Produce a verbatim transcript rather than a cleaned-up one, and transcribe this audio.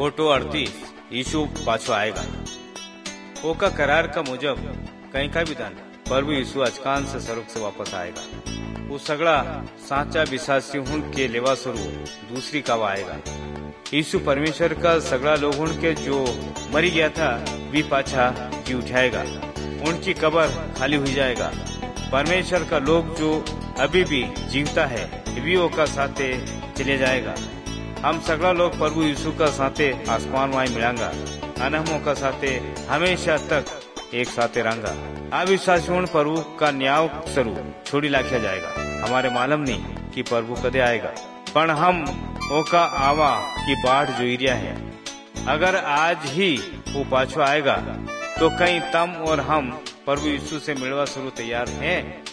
Photo अड़तीस यीशु पाछो आएगा। ओका करार का मुजब कहीं का भी दान प्रभु यीशु अचकान से स्वर्ग से वापस आएगा। वो सगड़ा साचा विश्वासी हुन के लेवा स्वरूप दूसरी कावा आएगा। यीशु परमेश्वर का सगड़ा लोगों के जो मरी गया था भी पाछा जी उठाएगा। उनकी कब्र खाली हुई जाएगा। परमेश्वर का लोग जो अभी भी जीवता है भी ओका साथे चले जाएगा। हम सगड़ा लोग प्रभु यीशु का साथे आसमान में मिलांगा। अनहमों का साथे हमेशा तक एक साथे रहूंगा। अविश्वासियों प्रभु का न्याय स्वरूप छोड़ी लाखिया जाएगा। हमारे मालूम नहीं कि प्रभु कदे आएगा, पर हम ओका आवा की बाढ़ जो एरिया है। अगर आज ही वो पाछो आएगा तो कहीं तम और हम प्रभु यीशु से मिलवा शुरू तैयार हैं।